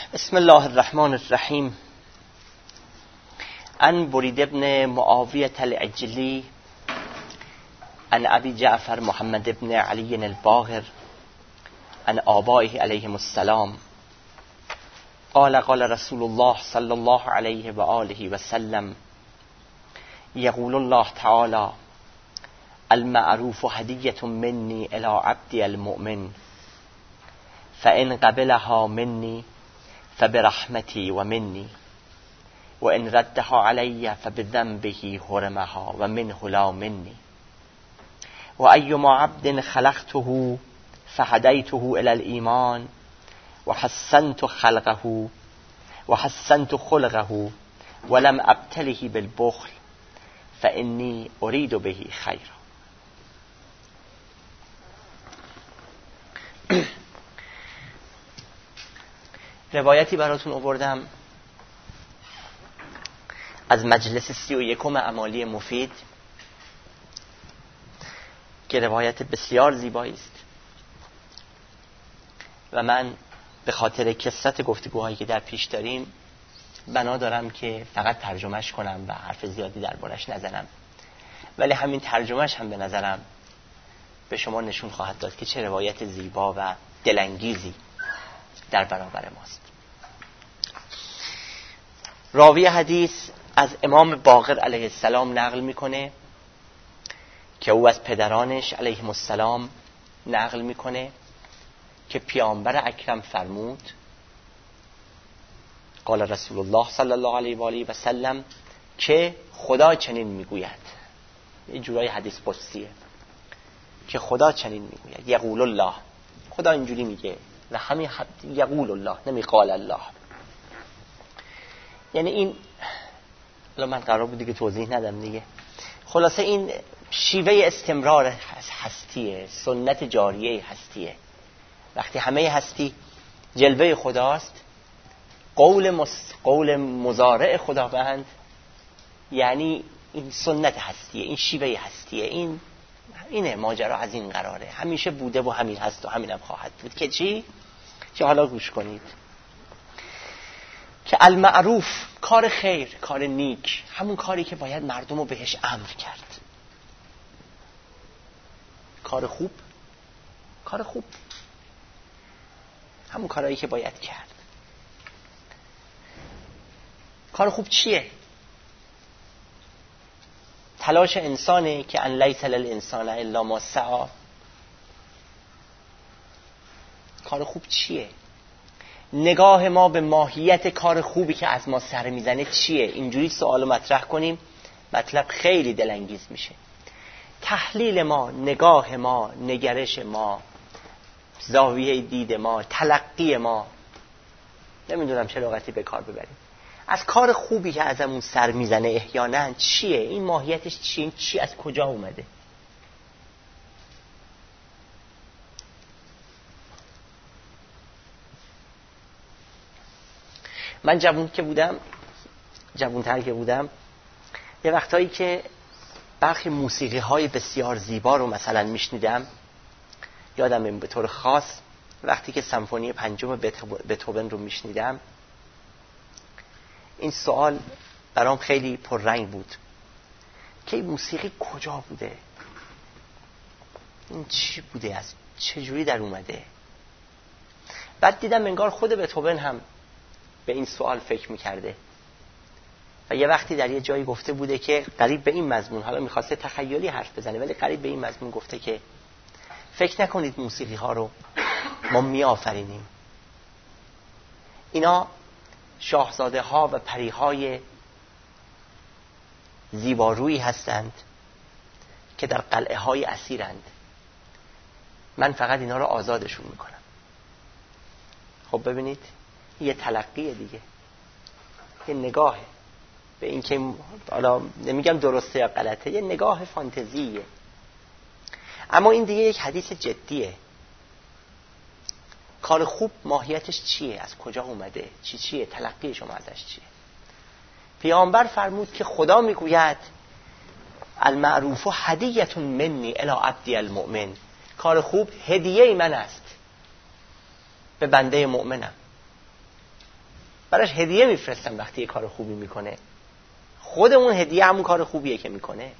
بسم الله الرحمن الرحیم. عن برید ابن معاویة العجلی عن ابی جعفر محمد ابن علی الباقر عن آبائه علیهم السلام قال قال رسول الله صلی الله علیه و آله و سلم یقول الله تعالی المعروف هدیة منی الی عبدی المؤمن فإن قبلها منی فبرحمتی و منی و ان ردها علی فبذنبه حرمها و منه لا منی و ایما عبد خلقته فهدیته الی الایمان و حسنت خلقه و حسنت خلقه ولم ابتله بالبخل فانی ارید به خیرا. روایتی براتون آوردم از مجلس 31 اعمالی مفید که روایت بسیار زیبایی است و من به خاطر کثرت گفتگوهایی که در پیش داریم بنا دارم که فقط ترجمهش کنم و حرف زیادی دربارش نزنم، ولی همین ترجمهش هم به نظرم به شما نشون خواهد داد که چه روایت زیبا و دلانگیزی در برابر ماست. راوی حدیث از امام باقر علیه السلام نقل میکنه که او از پدرانش علیهم السلام نقل میکنه که پیامبر اکرم فرمود قال رسول الله صلی الله علیه و آله و سلم که خدا چنین میگوید. یه جورای حدیث قدسیه که خدا چنین میگوید. یقول الله، خدا اینجوری میگه و همین یقول الله، نمی قال الله. یعنی این الان من قرار بود که توضیح ندم دیگه. خلاصه این شیوه استمرار هستیه، سنت جاریه هستیه. وقتی همه هستی جلوه خداست، قول مضارع خداوند، یعنی این سنت هستیه، این شیوه هستیه، اینه ماجرا از این قراره، همیشه بوده و همین هست و همین هم خواهد بود. که چی؟ که حالا گوش کنید که المعروف، کار خیر، کار نیک، همون کاری که باید مردم رو بهش امر کرد. کار خوب همون کارهایی که باید کرد. کار خوب چیه؟ تلاش انسانه که ان لیس للانسان الا ما سعی. کار خوب چیه؟ نگاه ما به ماهیت کار خوبی که از ما سر میزنه چیه؟ اینجوری سوالو مطرح کنیم مطلب خیلی دلانگیز میشه. تحلیل ما، نگاه ما، نگرش ما، زاویه دید ما، تلقی ما، نمیدونم چه لغتی به کار ببریم، از کار خوبی که ازمون سر میزنه احیانا چیه؟ این ماهیتش چیه؟ این چی از کجا اومده؟ من جوان‌تر که بودم یه وقتایی که برخی موسیقی های بسیار زیبا رو مثلا میشنیدم، یادم به طور خاص وقتی که سمفونی پنجم بتهوون رو میشنیدم، این سوال برام خیلی پررنگ بود که این موسیقی کجا بوده؟ این چی بوده؟ از چجوری در اومده؟ بعد دیدم انگار خود بتهوون هم به این سوال فکر میکرده و یه وقتی در یه جایی گفته بوده که قریب به این مضمون، حالا میخواسته تخیلی حرف بزنه ولی قریب به این مضمون گفته که فکر نکنید موسیقی ها رو ما میآفرینیم، اینا شاهزاده ها و پری های زیبارویی هستند که در قلعه های اسیرند، من فقط اینا رو آزادشون میکنم. خب ببینید یه تلقیه دیگه، یه نگاهه به این که حالا نمیگم درسته یا غلطه، یه نگاه فانتزیه. اما این دیگه یک حدیث جدیه. کار خوب ماهیتش چیه؟ از کجا اومده؟ چیه؟ تلقی شما ازش چیه؟ پیامبر فرمود که خدا میگوید المعروف هدیة منی الی عبدی المؤمن، کار خوب هدیه من است به بنده مؤمنم. براش هدیه میفرستم وقتی یه کار خوبی میکنه. خود اون هدیه همون کار خوبیه که میکنه.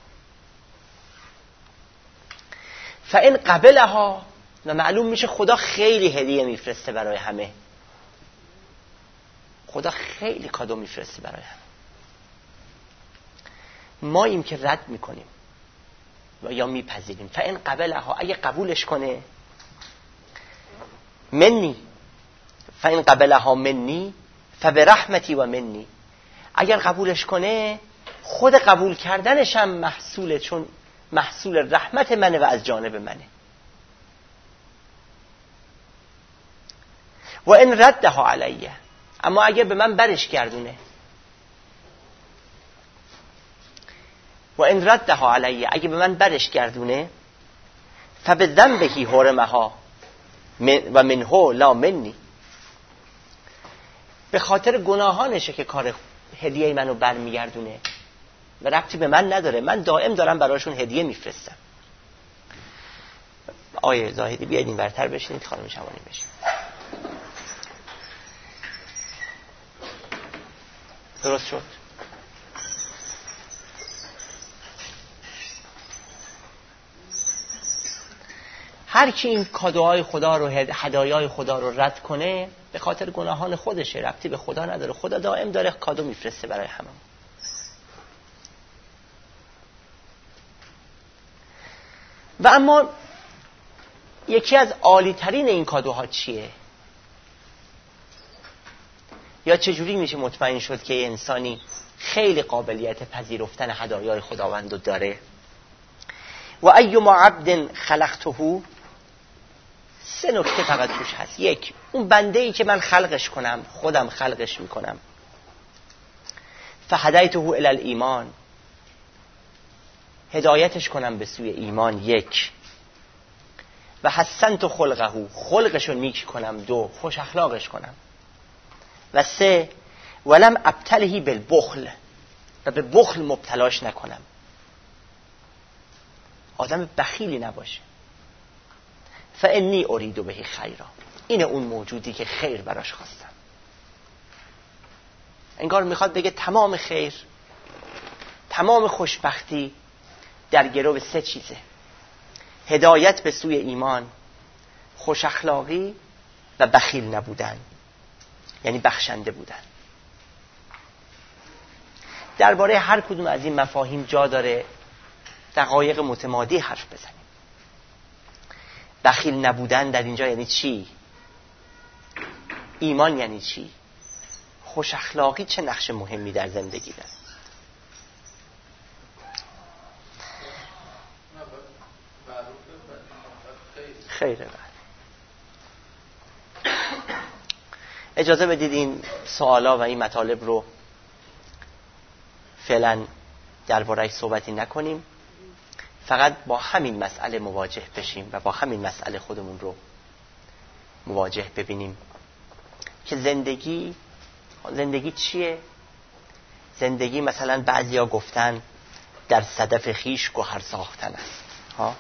فإن قبلها، و معلوم میشه خدا خیلی هدیه میفرسته برای همه. خدا خیلی کادو میفرسته برای همه. ما ایم که رد میکنیم و یا میپذیریم. فإن قبلها، اگه قبولش کنه، منی، فإن قبلها منی فبرحمتی و منی، اگر قبولش کنه خود قبول کردنش هم محصوله، چون محصول رحمت منه و از جانب منه. و ان ردها علیه، اما اگر به من برش گردونه، و ان ردها علیه، اگه به من برش گردونه، فبذنبه حرمها و منه لا منی، به خاطر گناهانشه که کار هدیه منو برمیگردونه و ربطی به من نداره. من دائم دارم براشون هدیه میفرستم. آیه زاهدی بیاید این ورتر بشینید، خانم شمانی بشین. درست شد؟ هر کی این کادوهای خدا رو، هدایای خدا رو رد کنه، به خاطر گناهان خودشه، ربطی به خدا نداره. خدا دائم داره کادو میفرسته برای همه. و اما یکی از عالی ترین این کادوها چیه؟ یا چجوری میشه مطمئن شد که انسانی خیلی قابلیت پذیرفتن هدایای خداوند رو داره؟ و ایما عبد خلقته، سه نکته فقط توش هست. یک، اون بنده ای که من خلقش کنم، خودم خلقش میکنم، فهدیته الی الایمان، هدایتش کنم به سوی ایمان. یک، و حسنت خلقه، خلقشو نیک کنم. دو، خوش اخلاقش کنم. و سه، ولم ابتلهی بالبخل، و به بخل مبتلاش نکنم، آدم بخیلی نباشه. فانی ارید به خیرا، اینه اون موجودی که خیر براش خواستم. انگار میخواد بگه تمام خیر، تمام خوشبختی در گرو سه چیزه: هدایت به سوی ایمان، خوش اخلاقی و بخیل نبودن، یعنی بخشنده بودن. درباره هر کدوم از این مفاهیم جا داره دقایق متمادی حرف بزنیم. بخیل نبودن در اینجا یعنی چی؟ ایمان یعنی چی؟ خوش اخلاقی چه نقش مهمی در زندگی داره؟ خیره. اجازه بدید این سوالا و این مطالب رو فعلا درباره‌اش صحبتی نکنیم، فقط با همین مسئله مواجه بشیم و با همین مسئله خودمون رو مواجه ببینیم که زندگی چیه؟ زندگی مثلا بعضیا گفتن در صدف خیش گوهر ساختن است ها؟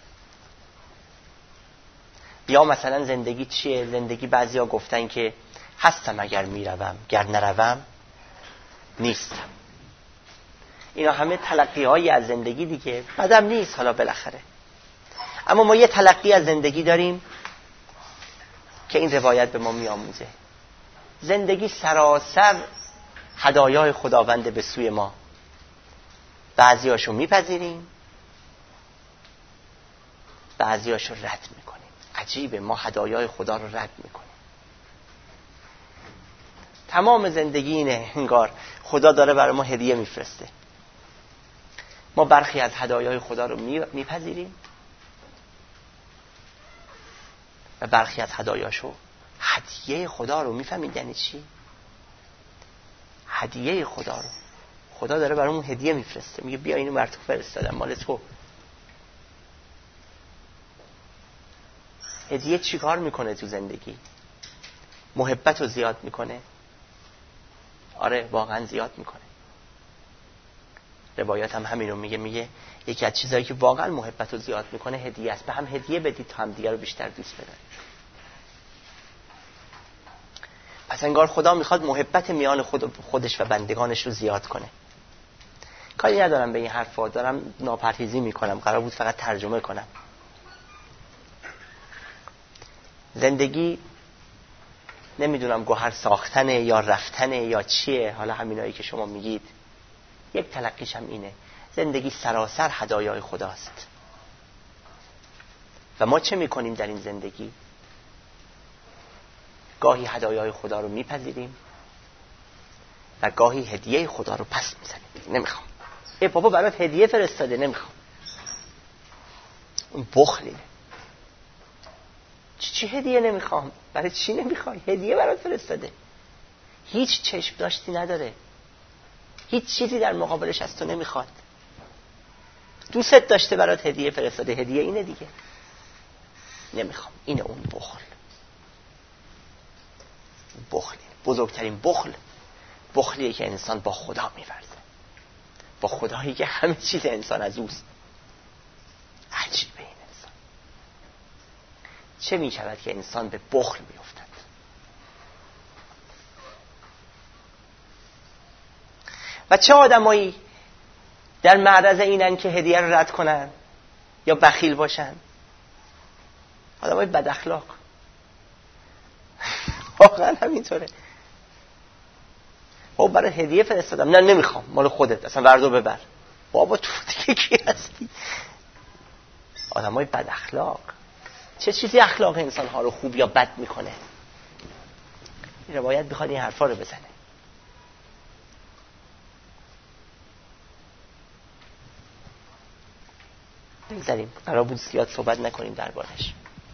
یا مثلا زندگی چیه؟ زندگی بعضیا گفتن که هستم اگر میروم، گر نروم نیستم. اینا همه تلقی‌هایی از زندگی دیگه، بعدم نیست حالا بالاخره. اما ما یه تلقی از زندگی داریم که این روایت به ما میآموزه. زندگی سراسر هدایای خداوند به سوی ما، بعضیاشو میپذیریم، بعضیاشو رد میکنیم. عجیبه، ما هدایای خدا رو رد میکنیم. تمام زندگی اینه، انگار خدا داره برای ما هدیه میفرسته. ما برخی از هدایای خدا رو میپذیریم و برخی از هدایاشو، هدیه خدا رو میفهمید یعنی چی؟ هدیه خدا رو، خدا داره برامون هدیه میفرسته، میگه بیا اینو بر تو فرستادم، مال تو. هدیه چی کار میکنه تو زندگی؟ محبت رو زیاد میکنه. آره واقعا زیاد میکنه. روایات هم همین رو میگه یکی از چیزایی که واقعا محبت رو زیاد میکنه هدیه است. به هم هدیه بدید تا هم دیگر رو بیشتر دوست بدارید. پس انگار خدا میخواد محبت میان خودش و بندگانش رو زیاد کنه. کاری ندارم به این حرفا، دارم ناپرهیزی میکنم، قرار بود فقط ترجمه کنم. زندگی نمیدونم گوهر ساختنه یا رفتنه یا چیه، حالا همینایی که شما میگید. یک تلقیش هم اینه، زندگی سراسر هدایای خداست. و ما چه میکنیم در این زندگی؟ گاهی هدایای خدا رو میپذیریم و گاهی هدیه خدا رو پس میزنیم. نمیخوام. بابا برات هدیه فرستاده، نمیخوام. اون بخلیه. چی هدیه نمیخوام؟ برای چی نمیخوای؟ هدیه برات فرستاده. هیچ چشم داشتی نداره، هیچ چیزی در مقابلش از تو نمیخواد. دوست داشته برات هدیه فرستاده، هدیه اینه دیگه. نمیخوام. اینه اون بخل. بخل بزرگترین بخلیه که انسان با خدا می‌ورزه، با خدایی که همه چیز انسان از اوست. عجیبه این انسان. چه می‌شود که انسان به بخل می‌افتد؟ و چه آدمایی در معرض اینن که هدیه رو رد کنن یا بخیل باشن؟ آدمای بد اخلاق. واقعا همینطوره. بابا برای هدیه فرستادم، نه نمیخوام، مال خودت، اصلا وردو ببر. بابا تو دیگه کی هستی؟ آدمای بد اخلاق. چه چیزی اخلاق انسان ها رو خوب یا بد میکنه؟ این روایت میخواد این حرفا رو بزنه. بگذاریم، قرار بود زیاد صحبت نکنیم دربارش.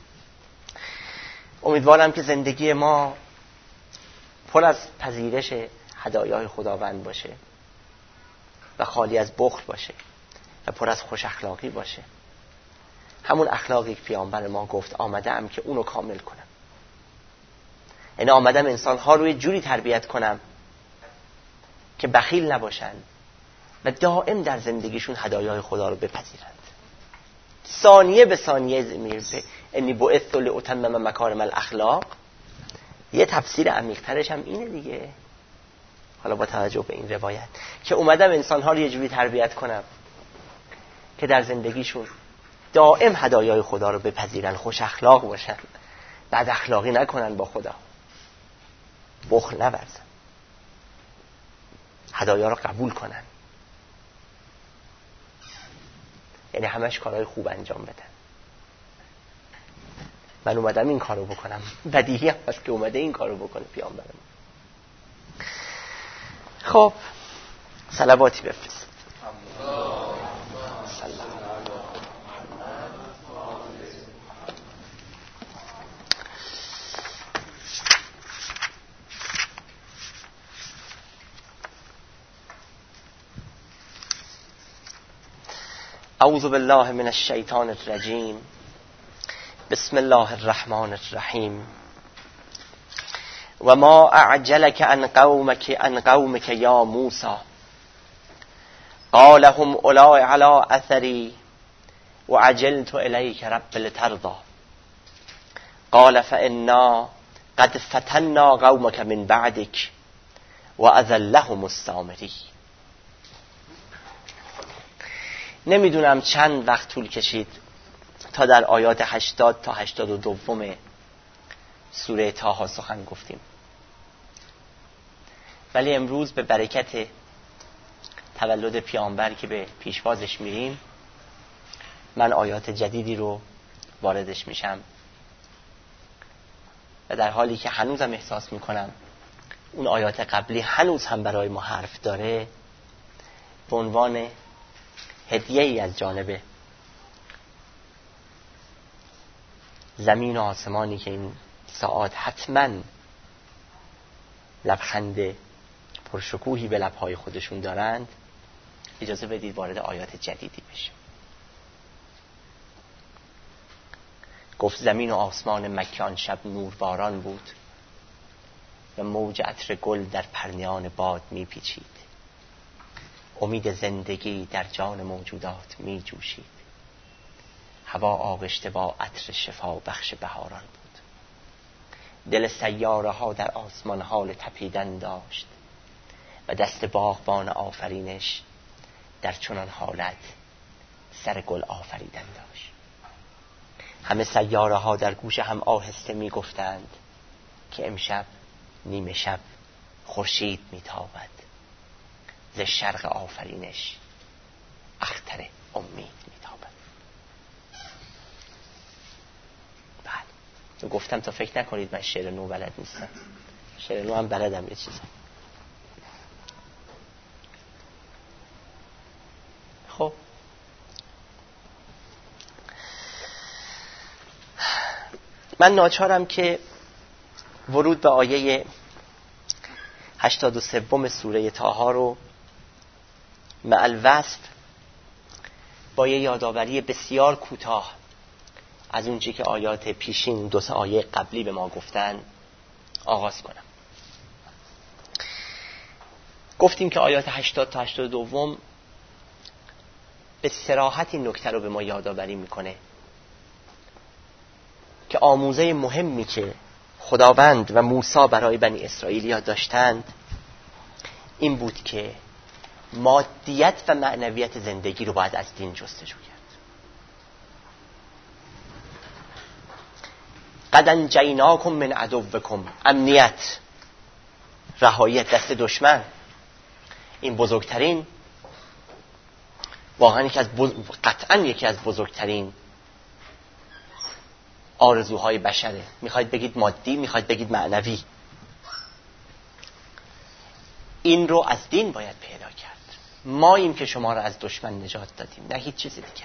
امیدوارم که زندگی ما پر از پذیرش هدایای خداوند باشه و خالی از بخل باشه و پر از خوش اخلاقی باشه. همون اخلاقی که پیامبر ما گفت آمدم که اونو کامل کنم. یعنی آمدم انسان‌ها رو یه جوری تربیت کنم که بخیل نباشن و دائم در زندگیشون هدایای خدا رو بپذیرند. ثانیه به ثانیه انی بعثت لأتمم مکارم الاخلاق. یه تفسیر عمیق‌ترش هم اینه دیگه، حالا با توجه به این روایت، که اومدم انسان‌ها رو یه جوری تربیت کنم که در زندگیشون دائم هدایای خدا رو بپذیرن، خوش اخلاق باشن، بد اخلاقی نکنن با خدا، بخل نورزن، هدایا رو قبول کنن، یعنی همش کارهای خوب انجام بدن. من اومدم این کارو بکنم، بدیهی هم هست که اومده این کارو بکنه پیامبر ما. خب صلواتی بفرست. اعوذ بالله من الشیطان الرجیم. بسم الله الرحمن الرحیم. و ما اعجلک عن قومک یا موسی قال هم اولاء علی اثری وعجلت الیک رب لترضى قال فانا قد فتنا قومک من بعدک واذلهم السامری. نمیدونم چند وقت طول کشید تا در آیات 80 تا 82 سوره طه سخن گفتیم، ولی امروز به برکت تولد پیامبر که به پیشوازش میریم، من آیات جدیدی رو واردش میشم و در حالی که هنوزم احساس میکنم اون آیات قبلی هنوز هم برای ما حرف داره، به عنوان هدیه‌ای از جانب زمین و آسمانی که این ساعات حتما لبخند پرشکوهی به لبهای خودشون دارند، اجازه بدید وارد آیات جدیدی بشیم. گفت زمین و آسمان مکه آن شب نورباران بود و موج عطر گل در پرنیان باد می پیچید. امید زندگی در جان موجودات می جوشید. هوا آغشته با عطر شفا بخش بهاران بود. دل سیاره ها در آسمان حال تپیدن داشت و دست باغبان آفرینش در چنان حالت سر گل آفریدن داشت. همه سیاره ها در گوش هم آهسته می گفتند که امشب نیمه شب خورشید می تابد، ز شرق آفرینش اختر امید می تابد. بله، گفتم تا فکر نکنید من شعر نو بلد نیستم. شعر نو هم بلدم یه چیزا. خب من ناچارم که ورود به آیه 83 سوره طه رو مع الوصف با یه یادآوری بسیار کوتاه از اونچه که آیات پیشین 2 آیه قبلی به ما گفتن آغاز کنم. گفتیم که آیات 80 تا 82 به صراحت این نکته رو به ما یادآوری میکنه که آموزه مهمی که خداوند و موسی برای بنی اسرائیل داشتند این بود که مادیت و معنویت زندگی رو باید از دین جستجو کرد. قد انجیناکم من عدوکم، امنیت، رهایی دست دشمن، این بزرگترین، واقعا قطعا یکی از بزرگترین آرزوهای بشره. میخواید بگید مادی، میخواید بگید معنوی، این رو از دین باید پیدا کرد. ما این که شما رو از دشمن نجات دادیم، نه هیچ چیز دیگری.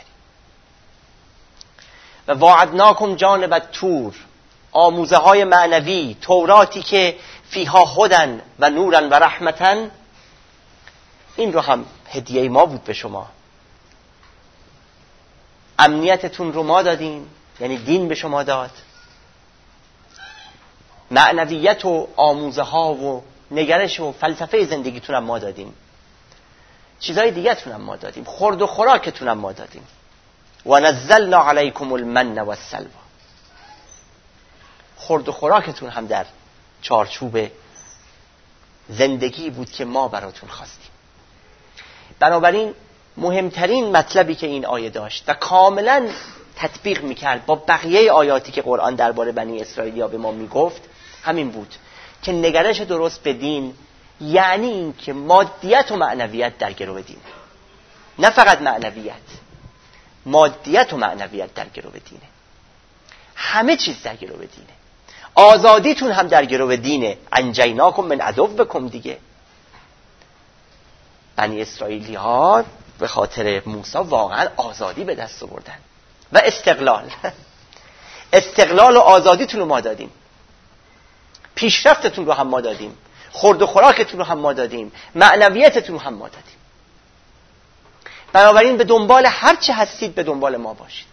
و وعدناکم جانب تور، آموزه های معنوی، توراتی که فیها هدن و نورن و رحمتن، این رو هم هدیه ما بود به شما. امنیتتون رو ما دادیم، یعنی دین به شما داد. معنویت و آموزه ها و نگرش و فلسفه زندگیتون هم ما دادیم. چیزهای دیگه تون هم ما دادیم. خورد و خوراکتون هم ما دادیم. و نزلنا علیکم المن و السلوى، خورد و خوراکتون هم در چارچوب زندگی بود که ما براتون خواستیم. بنابراین مهمترین مطلبی که این آیه داشت و کاملا تطبیق میکرد با بقیه آیاتی که قرآن درباره بنی اسرائیل به ما میگفت همین بود که نگرش درست به دین یعنی این که مادیت و معنویت در گرو دینه. نه فقط معنویت، مادیت و معنویت در گرو دینه. همه چیز در گرو دینه. آزادیتون هم در گرو دینه. انجیناکم من عدوکم دیگه. بنی اسرائیلی ها به خاطر موسی واقعا آزادی به دست آوردن و استقلال و آزادیتون رو ما دادیم. پیشرفتتون رو هم ما دادیم. خورد و خوراکتون رو هم ما دادیم. معنویتتون رو هم ما دادیم. بنابراین به دنبال هر چه هستید به دنبال ما باشید.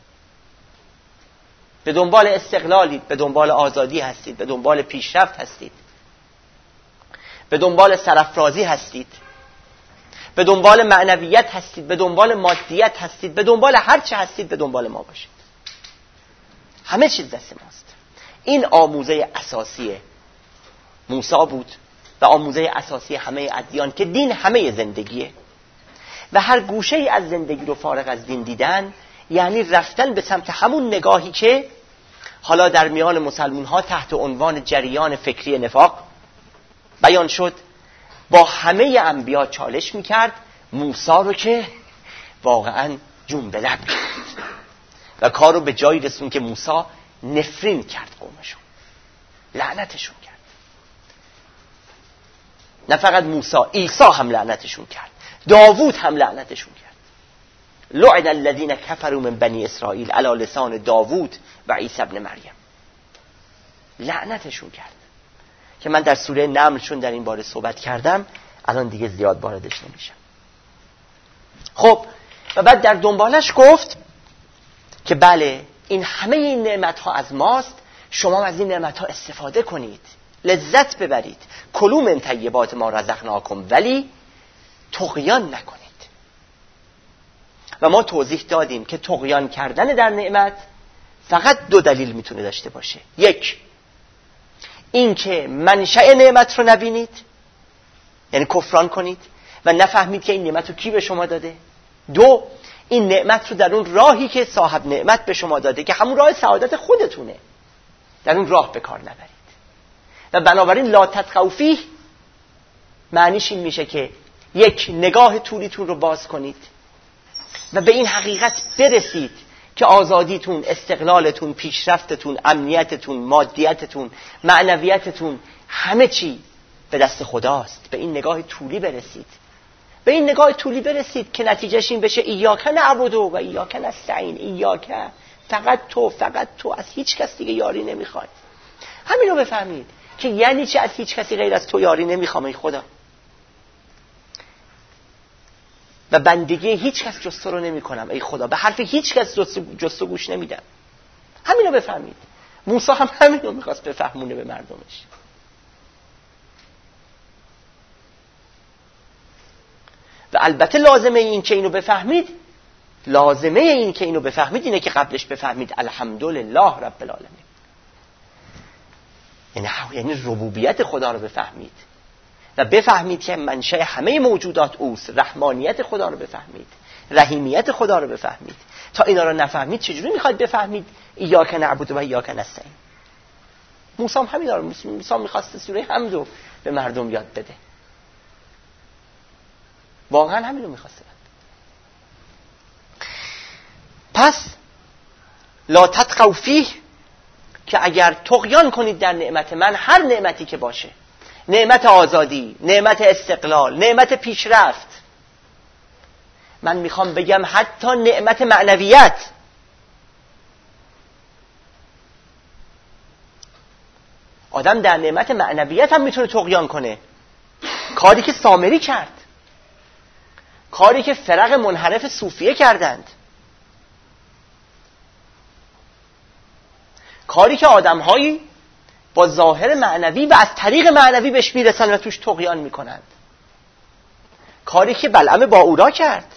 به دنبال استقلالید، به دنبال آزادی هستید، به دنبال پیشرفت هستید، به دنبال سرافرازی هستید، به دنبال معنویت هستید، به دنبال مادیت هستید، به دنبال هر چه هستید به دنبال ما باشید. همه چیز دست ماست. این آموزه اساسی موسی بود و آموزه اساسی همه ادیان که دین همه زندگیه و هر گوشه ای از زندگی رو فارغ از دین دیدن یعنی رفتن به سمت همون نگاهی که حالا در میان مسلمان ها تحت عنوان جریان فکری نفاق بیان شد. با همه انبیا چالش میکرد، موسی رو که واقعا جون به لب کرد و کار رو به جایی رسون که موسی نفرین کرد قومشون، لعنتشون کرد. نه فقط موسی، عیسی هم لعنتشون کرد، داوود هم لعنتشون کرد. لعن الذین کفروا من بنی اسرائیل علی لسان داوود و عیسی ابن مریم، لعنتشون کرد که من در سوره نمل چون در این باره صحبت کردم الان دیگه زیاد واردش نمیشم. خب و بعد در دنبالش گفت که بله این همه این نعمت‌ها از ماست، شما از این نعمت‌ها استفاده کنید، لذت ببرید، کلوا من طیبات ما رزقناکم، ولی طغیان نکنید. و ما توضیح دادیم که طغیان کردن در نعمت فقط 2 دلیل میتونه داشته باشه. یک، این که منشأ نعمت رو نبینید، یعنی کفران کنید و نفهمید که این نعمت رو کی به شما داده. 2، این نعمت رو در اون راهی که صاحب نعمت به شما داده که همون راه سعادت خودتونه، در اون راه به کار نبرید. و بنابراین لا تطغوا فیه معنیش این میشه که یک نگاه طولیتون رو باز کنید و به این حقیقت برسید که آزادیتون، استقلالتون، پیشرفتتون، امنیتتون، مادیتتون، معنویتتون، همه چی به دست خداست. به این نگاه طولی برسید. به این نگاه طولی برسید که نتیجهش این بشه ایاک نعبد و ایاک نستعین. ایاک، فقط تو، از هیچ کس دیگه یاری نمیخوای. همین رو بفهمید که یعنی چه از هیچ کسی غیر از تو یاری نمیخوام ای خدا، و بندگی هیچ کس جز تو رو نمی کنم ای خدا، به حرف هیچ کس جز تو گوش نمیدم. همین رو بفهمید. موسی هم همین رو میخواست بفهمونه به مردمش. و البته لازمه این که اینو بفهمید اینه که قبلش بفهمید الحمدلله رب العالمین، یعنی ربوبیت خدا رو بفهمید و بفهمید که منشأ همه موجودات اوست. رحمانیت خدا رو بفهمید، رحیمیت خدا رو بفهمید. تا اینا رو نفهمید چجوری میخواید بفهمید ایاک نعبد و ایاک نستعین؟ موسی هم همین رو موسی میخواست سوره حمد رو به مردم یاد بده. واقعا همین رو میخواسته. پس لا تطغوا فیه، که اگر طغیان کنید در نعمت من، هر نعمتی که باشه، نعمت آزادی، نعمت استقلال، نعمت پیشرفت، من میخوام بگم حتی نعمت معنویت، آدم در نعمت معنویت هم میتونه طغیان کنه. کاری که سامری کرد، کاری که فرق منحرف صوفیه کردند، کاری که آدم‌هایی با ظاهر معنوی و از طریق معنوی بهش میرسن و توش طغیان میکنند، کاری که بلعم باورا کرد.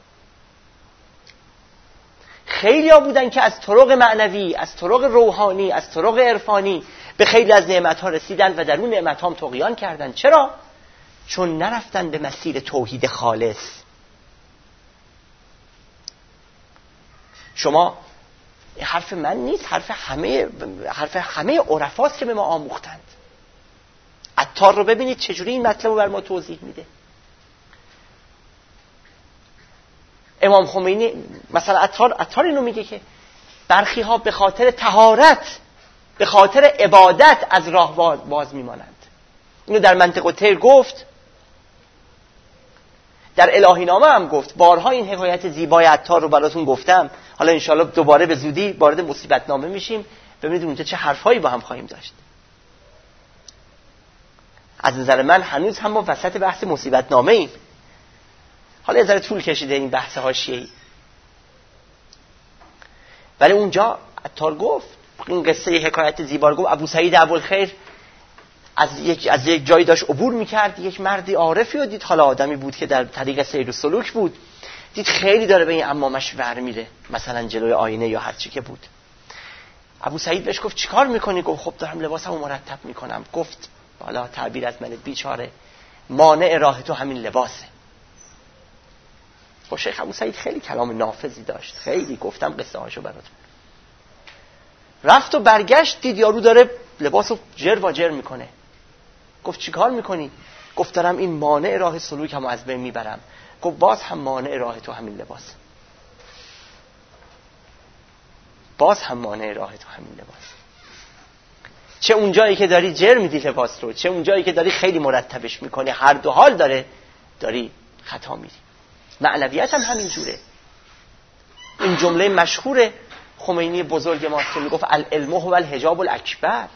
خیلی ها بودن که از طرق معنوی، از طرق روحانی، از طرق عرفانی به خیلی از نعمت‌ها رسیدن و در اون نعمت‌ها هم طغیان کردن. چرا؟ چون نرفتن به مسیر توحید خالص. شما، حرف من نیست، حرف همه عرفاست که به ما آموختند. عطار رو ببینید چجوری این مطلب رو بر ما توضیح میده. امام خمینی مثلا عطار اینو میگه که برخی ها به خاطر طهارت، به خاطر عبادت از راه باز میمانند. اینو در منطق طیر گفت، در الهی نامه هم گفت. بارها این حکایت زیبای عطار رو براتون گفتم. حالا انشالله دوباره به زودی وارد مصیبت نامه میشیم، ببینید اونجا چه حرفایی با هم خواهیم داشت. از نظر من هنوز هم ما وسط بحث مصیبت نامه ایم. حالا یه ذره طول کشیده این بحث حاشیه‌ای، ولی اونجا عطار گفت، این قصه حکایت زیبا رو گفت. ابو سعید ابوالخیر از یک جایی داشت عبور میکرد، یک مردی عارفی رو دید، حالا آدمی بود که در طریق سیر و سلوک بود، دید خیلی داره به این عمامش ور میره، مثلا جلوی آینه یا هر چی که بود. ابو سعید بهش گفت چیکار میکنی؟ گفت خب دارم لباسمو مرتب میکنم. گفت حالا تعبیر از من بیچاره، مانع راه تو همین لباسه. خب شیخ ابو سعید خیلی کلام نافذی داشت، خیلی گفتم قصه هاشو براتون. رفت و برگشت، دید یارو داره لباسو جر و جر میکنه. گفت چیکار میکنی؟ گفت دارم این مانع راه سلوکمو از بین میبرم. گفت باز هم مانع راه تو همین لباس، باز هم مانع راه تو همین لباس. چه اون جایی که داری جر میدی لباس رو، چه اون جایی که داری خیلی مرتبش میکنی، هر دو حال داری خطا میری. معنویت هم همین جوره. این جمله مشهور خمینی بزرگ ما که میگفت العلم هو الحجاب الاکبر.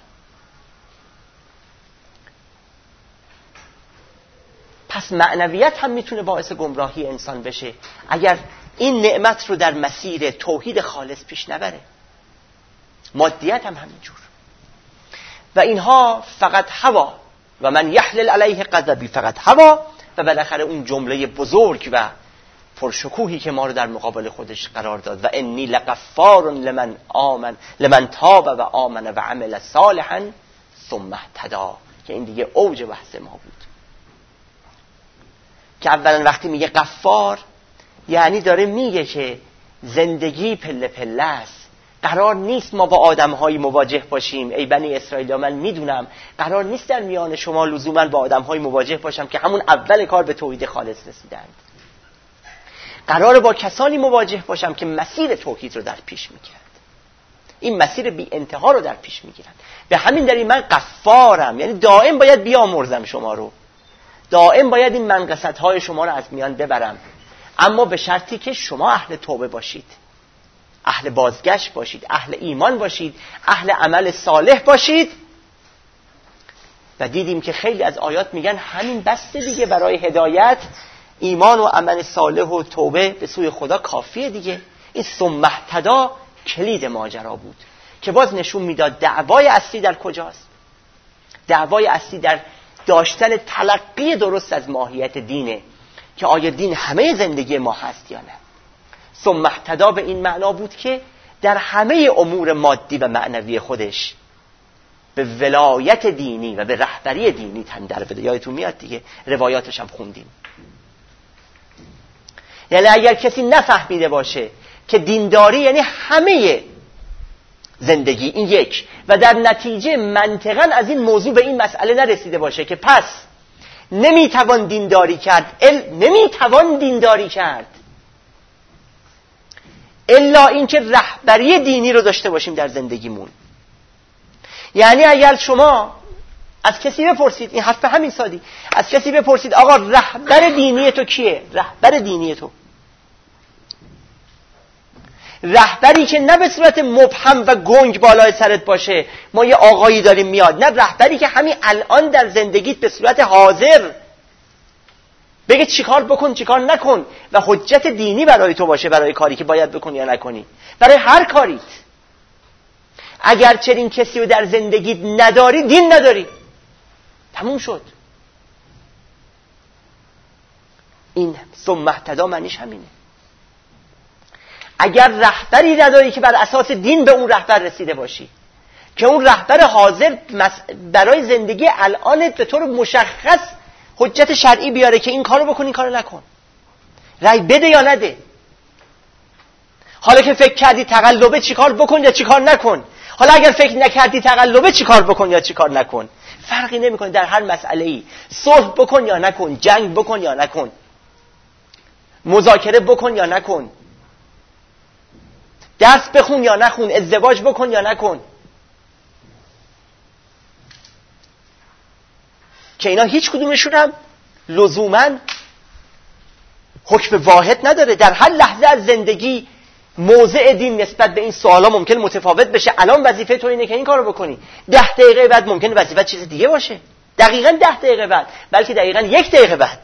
پس معنویت هم میتونه باعث گمراهی انسان بشه اگر این نعمت رو در مسیر توحید خالص پیش نبره. مادیت هم همینجور. و اینها فقط هوا، و من یحلل علیه غضبی فقط هوا. و بالاخره اون جمله بزرگ و پرشکوهی که ما رو در مقابل خودش قرار داد، و انی لغفار لمن تاب و آمن و عمل صالحا ثم اهتدا، که این دیگه اوج بحث ما بود. که اولا وقتی میگه غفار یعنی داره میگه که زندگی پله پله است. قرار نیست ما با آدم‌هایی مواجه باشیم. ای بنی اسرائیل، من میدونم قرار نیست در میان شما لزوما با آدم‌هایی مواجه باشم که همون اول کار به توحید خالص رسیدند. قراره با کسانی مواجه باشم که مسیر توحید رو در پیش میگیرند، این مسیر بی انتها رو در پیش میگیرند. به همین دلیل من غفارم، یعنی دائم باید بیامرزم شما رو، دائم باید این منقصت‌های شما رو از میان ببرم، اما به شرطی که شما اهل توبه باشید، اهل بازگشت باشید، اهل ایمان باشید، اهل عمل صالح باشید. و دیدیم که خیلی از آیات میگن همین بسته دیگه برای هدایت، ایمان و عمل صالح و توبه به سوی خدا کافیه دیگه. این ثم اهتدا کلید ماجرا بود که باز نشون میداد دعوای اصلی در کجاست. دعوای اصلی در داشتن تلقی درست از ماهیت دینه که آیا دین همه زندگی ما هست یا نه. ثم اهتدا به این معنا بود که در همه امور مادی و معنوی خودش به ولایت دینی و به رهبری دینی تن در بده. یادتون میاد دیگه، روایاتش هم خوندیم. یعنی اگر کسی نفهمیده باشه که دینداری یعنی همه زندگی، این یک، و در نتیجه منطقاً از این موضوع به این مسئله نرسیده باشه که پس نمیتوان دینداری کرد، نمیتوان دینداری کرد الا اینکه رهبری دینی رو داشته باشیم در زندگیمون. یعنی اگر شما از کسی بپرسید، این حرف همین سادی، از کسی بپرسید آقا رهبر دینی تو کیه؟ رهبر دینی تو، رهبری که نه به صورت مبهم و گنگ بالای سرت باشه ما یه آقایی داریم میاد، نه رهبری که همین الان در زندگیت به صورت حاضر بگه چیکار بکن چیکار نکن و حجت دینی برای تو باشه، برای کاری که باید بکنی یا نکنی، برای هر کاریت. اگر چنین کسی رو در زندگیت نداری، دین نداری، تموم شد. این ثم اهتدا معنیش همینه. اگر رهبری نداری که بر اساس دین به اون رهبر رسیده باشی، که اون رهبر حاضر برای زندگی الانت به طور مشخص حجت شرعی بیاره که این کارو بکن این کارو نکن، رأی بده یا نده، حالا که فکر کردی تقلبه چیکار بکن یا چیکار نکن، حالا اگر فکر نکردی تقلبه چیکار بکن یا چیکار نکن، فرقی نمیکنه در هر مسئله‌ای. صلح بکن یا نکن، جنگ بکن یا نکن، مذاکره بکن یا نکن، درس بخون یا نخون، ازدواج بکن یا نکن، که اینا هیچ کدومشون هم لزوماً حکم واحد نداره. در هر لحظه از زندگی موضع دین نسبت به این سوالا ممکن متفاوت بشه. الان وظیفه تو اینه که این کارو بکنی، 10 دقیقه بعد ممکنه وظیفه چیز دیگه باشه، دقیقاً 10 دقیقه بعد، بلکه دقیقاً 1 دقیقه بعد.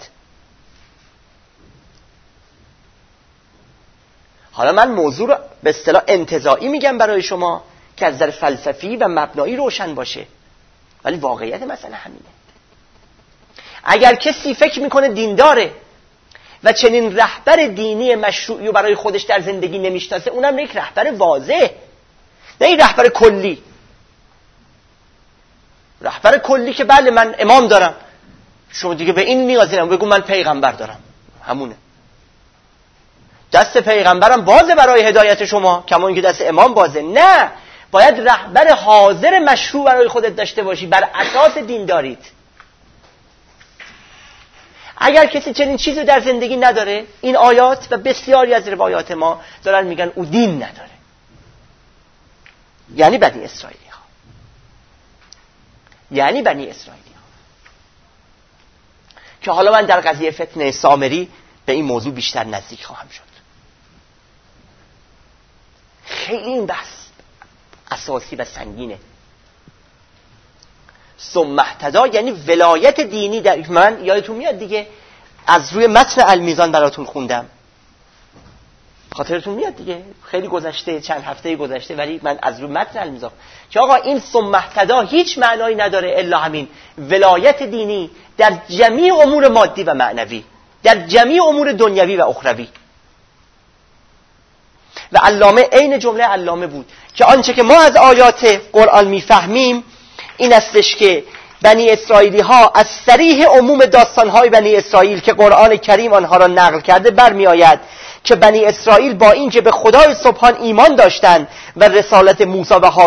حالا من موضوع رو به اصطلاح انتزاعی میگم برای شما که از نظر فلسفی و مبنایی روشن باشه، ولی واقعیت مسئله همینه. اگر کسی فکر میکنه دینداره و چنین رهبر دینی مشروعی رو برای خودش در زندگی نمیشناسه، اونم یک رهبر واضح، نه این رهبر کلی. رهبر کلی که بله من امام دارم، شما دیگه به این نیازی نداری، بگو من پیغمبر دارم، همونه. دست پیغمبرم بازه برای هدایت شما، کما اینکه دست امام بازه. نه، باید رهبر حاضر مشروع برای خودت داشته باشی بر اساس دین دارید. اگر کسی چنین چیزی در زندگی نداره، این آیات و بسیاری از روایات ما دارن میگن او دین نداره، یعنی بنی اسرائیلی ها، یعنی بنی اسرائیلی ها. که حالا من در قضیه فتنه سامری به این موضوع بیشتر نزدیک خواهم شد. خیلی این بحث اساسی و سنگینه. ثم اهتدا یعنی ولایت دینی. در من یادتون میاد دیگه از روی متن المیزان براتون خوندم، خاطرتون میاد دیگه، خیلی گذشته، چند هفته گذشته، ولی من از روی متن المیزان که آقا این ثم اهتدا هیچ معنایی نداره الا همین ولایت دینی در جمیع امور مادی و معنوی، در جمیع امور دنیوی و اخروی. و علامه عین جمله علامه بود که آنچه که ما از آیات قرآن میفهمیم این استش که بنی اسرائیلی ها از صریح عموم داستانهای بنی اسرائیل که قرآن کریم آنها را نقل کرده برمی آید که بنی اسرائیل با اینکه به خدای سبحان ایمان داشتند و رسالت موسی و